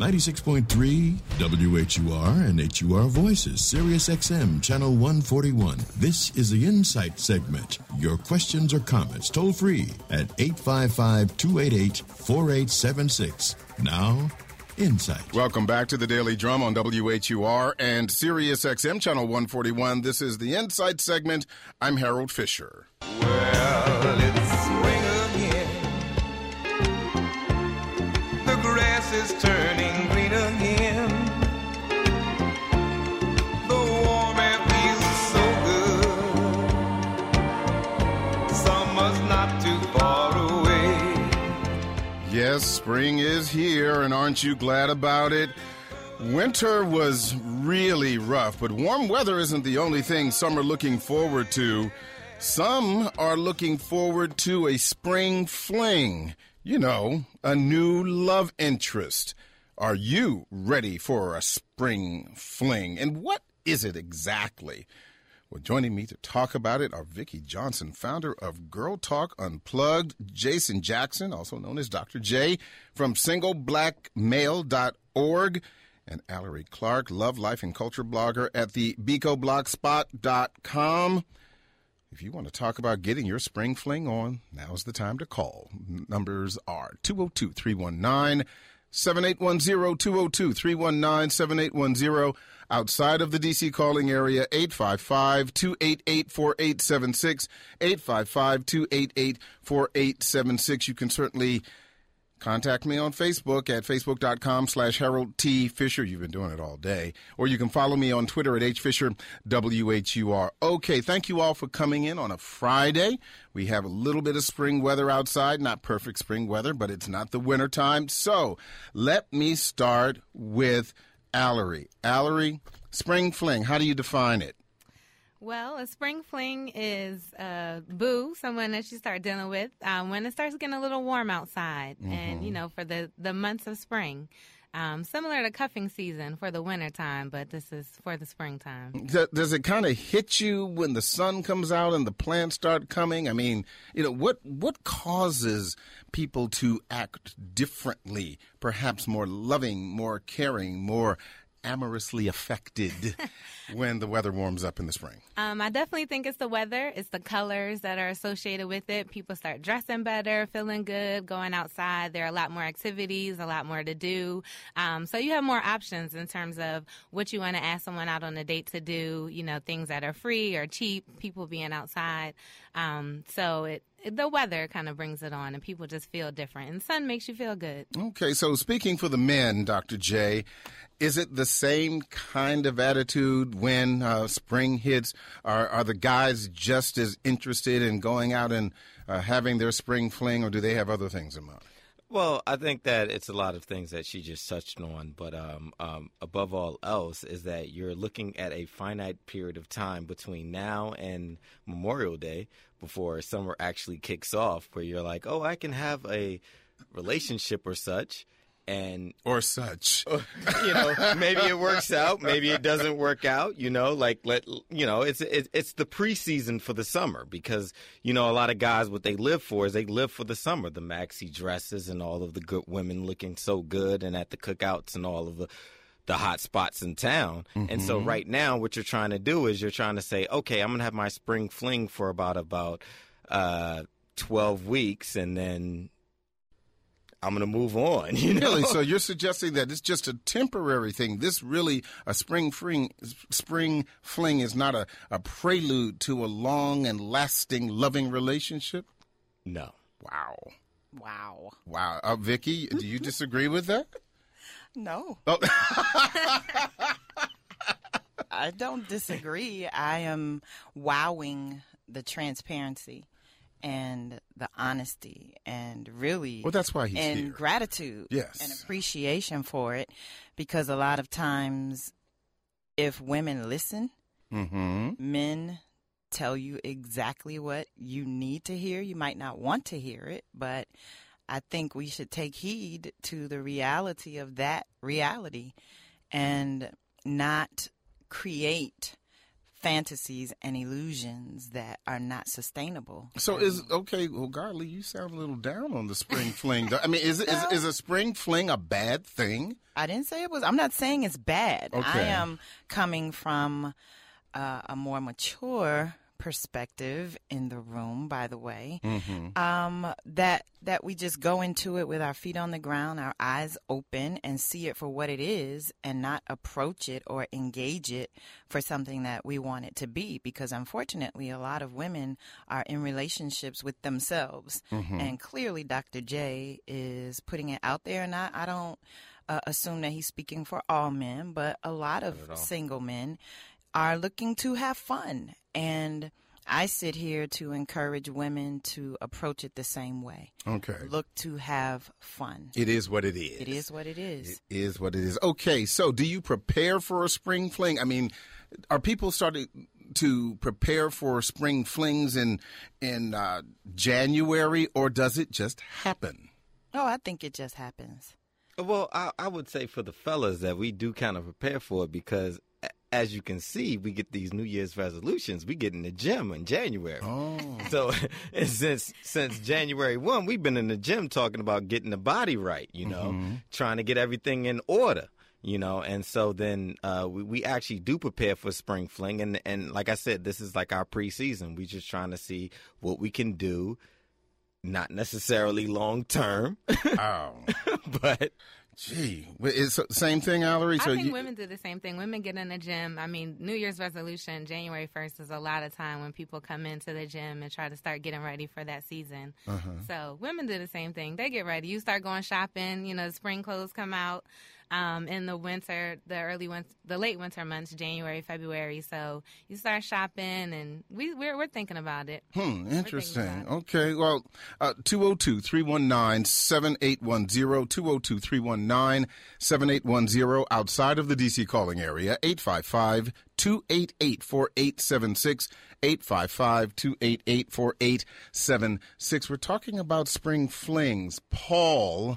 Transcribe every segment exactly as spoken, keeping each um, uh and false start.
ninety-six point three W H U R and H U R Voices, Sirius X M, Channel one forty-one. This is the Insight segment. Your questions or comments toll free at eight five five, two eight eight, four eight seven six. Now, Insight. Welcome back to the Daily Drum on W H U R and Sirius X M, Channel one forty-one. This is the Insight segment. I'm Harold Fisher. Well, it's spring again. The grass is turning green again. The warm air feels so good. Summer's not too far away. Yes, spring is here, and aren't you glad about it? Winter was really rough, but warm weather isn't the only thing some are looking forward to. Some are looking forward to a spring fling. You know, a new love interest. Are you ready for a spring fling? And what is it exactly? Well, joining me to talk about it are Vicki Johnson, founder of Girl Talk Unplugged, Jason Jackson, also known as Doctor J, from single black male dot org, and Allery Clark, love, life, and culture blogger at the Beco Blogspot dot com. If you want to talk about getting your spring fling on, now's the time to call. Numbers are two oh two, three one nine, seven eight one zero, two oh two, three one nine, seven eight one zero. Outside of the D C calling area, eight five five, two eight eight, four eight seven six, eight five five, two eight eight, four eight seven six. You can certainly contact me on Facebook at facebook.com slash Harold T. Fisher. You've been doing it all day. Or you can follow me on Twitter at H Fisher W H U R. Okay, thank you all for coming in on a Friday. We have a little bit of spring weather outside. Not perfect spring weather, but it's not the winter time. So let me start with Allery. Allery, spring fling, how do you define it? Well, a spring fling is a boo, someone that you start dealing with um, when it starts getting a little warm outside, mm-hmm. and, you know, for the, the months of spring. Um, similar to cuffing season for the wintertime, but this is for the springtime. Does it kind of hit you when the sun comes out and the plants start coming? I mean, you know, what what causes people to act differently, perhaps more loving, more caring, more amorously affected when the weather warms up in the spring? Um, I definitely think it's the weather. It's the colors that are associated with it. People start dressing better, feeling good, going outside. There are a lot more activities, a lot more to do. Um, so you have more options in terms of what you want to ask someone out on a date to do, you know, things that are free or cheap, people being outside. Um, so it the weather kind of brings it on, and people just feel different. And sun makes you feel good. Okay, so speaking for the men, Doctor J, is it the same kind of attitude when uh, spring hits? Are, are the guys just as interested in going out and uh, having their spring fling, or do they have other things in mind? Well, I think that it's a lot of things that she just touched on, but um, um, above all else is that you're looking at a finite period of time between now and Memorial Day before summer actually kicks off, where you're like, oh, I can have a relationship or such. And or such, you know, maybe it works out, maybe it doesn't work out, you know, like, let, you know, it's, it's, it's the preseason for the summer because, you know, a lot of guys, what they live for is they live for the summer, the maxi dresses and all of the good women looking so good and at the cookouts and all of the, the hot spots in town. Mm-hmm. And so right now what you're trying to do is you're trying to say, okay, I'm going to have my spring fling for about, about, uh, twelve weeks and then I'm going to move on, you know? Really? So you're suggesting that it's just a temporary thing. This really, a spring fling, spring fling is not a, a prelude to a long and lasting loving relationship? No. Wow. Wow. Wow. Uh, Vicki, do you disagree with that? No. Oh. I don't disagree. I am wowing the transparency and the honesty and really well, that's why he's and here. Gratitude yes. and appreciation for it, because a lot of times if women listen, mm-hmm. men tell you exactly what you need to hear. You might not want to hear it, but I think we should take heed to the reality of that reality and not create fantasies and illusions that are not sustainable. So is okay. Well, Garley, you sound a little down on the spring fling. I mean, is, is is a spring fling a bad thing? I didn't say it was. I'm not saying it's bad. Okay. I am coming from uh, a more mature perspective in the room, by the way, mm-hmm. um, that that we just go into it with our feet on the ground, our eyes open, and see it for what it is, and not approach it or engage it for something that we want it to be. Because unfortunately, a lot of women are in relationships with themselves, mm-hmm. and clearly, Doctor J is putting it out there, and I, I don't uh, assume that he's speaking for all men, but a lot of single men are looking to have fun. And I sit here to encourage women to approach it the same way. Okay. Look to have fun. It is what it is. It is what it is. It is what it is. Okay, so do you prepare for a spring fling? I mean, are people starting to prepare for spring flings in in uh, January, or does it just happen? Oh, I think it just happens. Well, I, I would say for the fellas that we do kind of prepare for it because, as you can see, we get these New Year's resolutions. We get in the gym in January. Oh. So and since since January first, we've been in the gym talking about getting the body right, you know, mm-hmm. trying to get everything in order, you know. And so then uh, we, we actually do prepare for spring fling. And, and like I said, this is like our preseason. We're just trying to see what we can do, not necessarily long term. Oh. But gee, it's the same thing, Allery? I so think you... women do the same thing. Women get in the gym. I mean, New Year's resolution, January first is a lot of time when people come into the gym and try to start getting ready for that season. Uh-huh. So women do the same thing. They get ready. You start going shopping. You know, the spring clothes come out um, in the winter, the early winter, the late winter months, January, February. So you start shopping, and we, we're, we're thinking about it. Hmm, interesting. Okay, well, uh, two oh two, three one nine, seven eight one zero, two oh two, three one nine, seven eight one zero, outside of the D C calling area, eight five five, two eight eight, four eight seven six, eight five five, two eight eight, four eight seven six. We're talking about spring flings. Paul,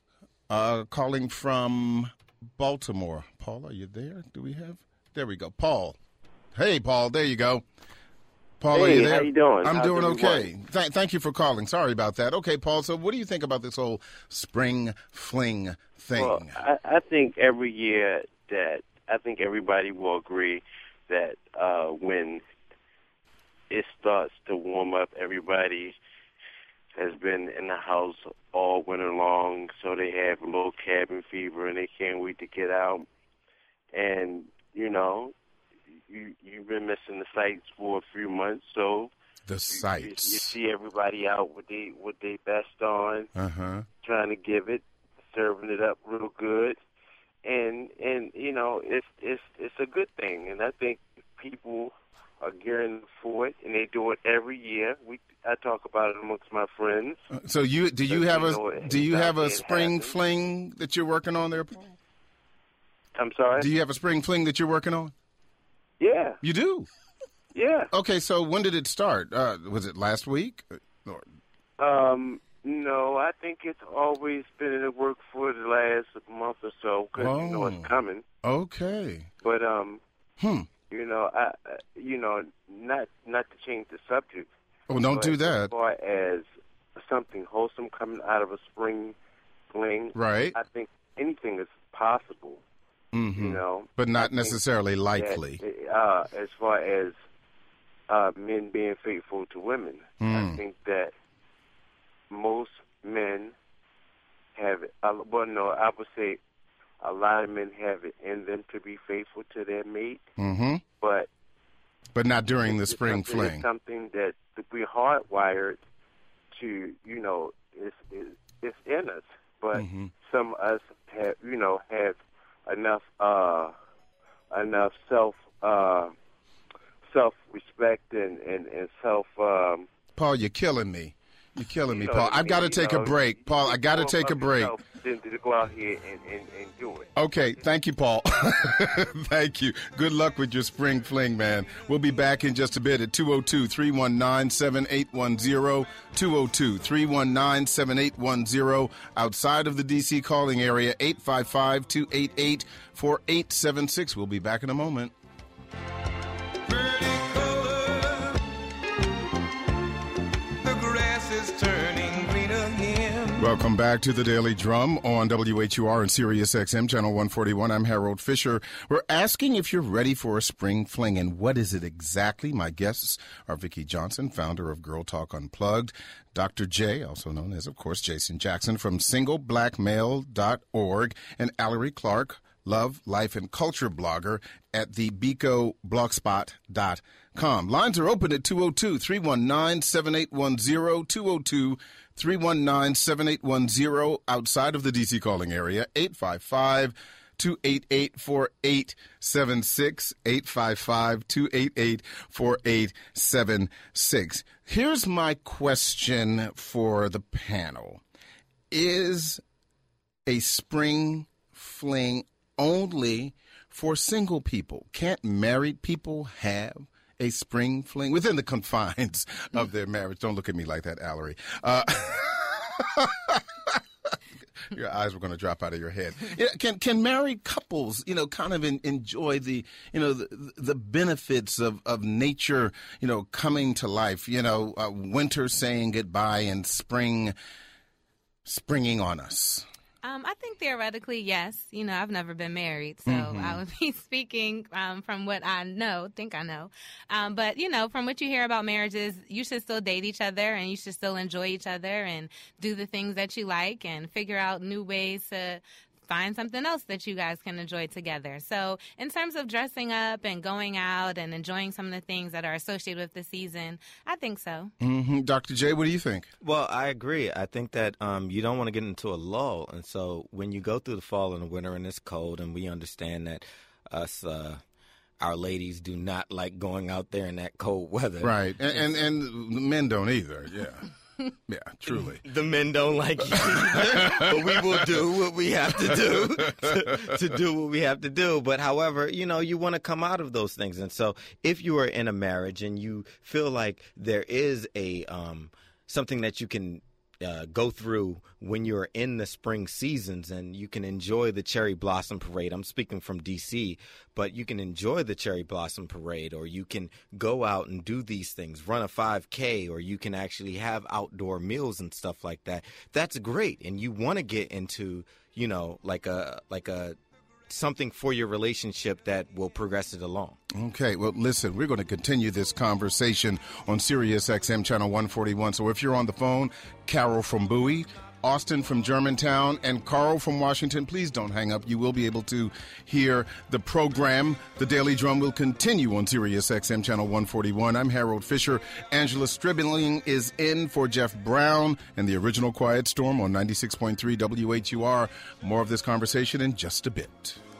uh, calling from Baltimore. Paul, are you there? Do we have? There we go. Paul. Hey, Paul, there you go. Paul, hey, are you there? How you doing? I'm How's doing everyone? okay. Th- thank you for calling. Sorry about that. Okay, Paul, so what do you think about this whole spring fling thing? Well, I, I think every year that I think everybody will agree that uh, when it starts to warm up, everybody has been in the house all winter long, so they have a little cabin fever and they can't wait to get out. And, you know, you, you've been missing the sights for a few months, so the sights. You, you see everybody out with they with their best on, uh-huh. trying to give it, serving it up real good. And and you know, it's it's it's a good thing, and I think people are gearing for it, and they do it every year. We I talk about it amongst my friends. So you do you have a do you have a spring fling that you're working on there, Paul? I'm sorry? Do you have a spring fling that you're working on? Yeah. You do? Yeah. Okay, so when did it start? Uh, was it last week? Or... Um. No, I think it's always been in the work for the last month or so because oh. you know it's coming. Okay. But um, hmm. you know, I, you know, not not to change the subject. Oh, don't do that. As far as something wholesome coming out of a spring fling, right? I think anything is possible. Mm-hmm. You know, but not necessarily likely. That, uh, as far as uh, men being faithful to women, mm. I think that most men have it. Uh, well, no, I would say a lot of men have it in them to be faithful to their mate, mm-hmm. but but not during the spring fling. It's something that we're hardwired to. You know, it's it's, it's in us. But mm-hmm. some of us have, you know, have enough uh, enough self uh, self respect and and, and self. Um, Paul, you're killing me. You're killing me, you know, Paul. I've got to you take know, a break. Paul, I got to take a break. Then to go out here and, and, and do it. Okay, thank you, Paul. Thank you. Good luck with your spring fling, man. We'll be back in just a bit at two oh two, three one nine, seven eight one zero, two oh two, three one nine, seven eight one zero. Outside of the D C calling area, eight five five, two eight eight, four eight seven six. We'll be back in a moment. Bird Welcome back to the Daily Drum on W H U R and Sirius X M, Channel one forty-one. I'm Harold Fisher. We're asking if you're ready for a spring fling, and what is it exactly? My guests are Vicki Johnson, founder of Girl Talk Unplugged, Doctor J, also known as, of course, Jason Jackson from single black male dot org, and Allery Clark, love, life, and culture blogger at the Beco blogspot dot com. Lines are open at two oh two, three one nine, seven eight one zero, two oh two, three one nine, seven eight one zero, outside of the D C calling area, eight five five, two eight eight, four eight seven six, eight five five, two eight eight, four eight seven six. Here's my question for the panel. Is a spring fling only for single people? Can't married people have a spring fling within the confines of their marriage? Don't look at me like that, Allery. Uh, your eyes were going to drop out of your head. Yeah, can can married couples, you know, kind of in, enjoy the, you know, the, the benefits of, of nature, you know, coming to life, you know, uh, winter saying goodbye and spring springing on us? Um, I think theoretically, yes. You know, I've never been married, so mm-hmm. I would be speaking um, from what I know, think I know. Um, but, you know, from what you hear about marriages, you should still date each other and you should still enjoy each other and do the things that you like and figure out new ways to find something else that you guys can enjoy together. So in terms of dressing up and going out and enjoying some of the things that are associated with the season, I think so. Mm-hmm. Doctor J, what do you think? Well, I agree. I think that um, you don't want to get into a lull. And so when you go through the fall and the winter and it's cold, and we understand that us uh, our ladies do not like going out there in that cold weather. Right. And, and, and the men don't either. Yeah. Yeah, truly. The men don't like you either, but we will do what we have to do to, to do what we have to do. But however, you know, you want to come out of those things. And so if you are in a marriage and you feel like there is a um, something that you can Uh, go through when you're in the spring seasons, and you can enjoy the cherry blossom parade. I'm speaking from D C, but you can enjoy the cherry blossom parade, or you can go out and do these things, run a five K, or you can actually have outdoor meals and stuff like that. That's great. And you want to get into, you know, like a like a something for your relationship that will progress it along. Okay, well, listen, we're going to continue this conversation on Sirius X M Channel one forty-one. So if you're on the phone, Carol from Bowie, Austin from Germantown, and Carl from Washington, please don't hang up. You will be able to hear the program. The Daily Drum will continue on Sirius X M Channel one forty-one. I'm Harold Fisher. Angela Stribling is in for Jeff Brown and the original Quiet Storm on ninety-six point three W H U R. More of this conversation in just a bit.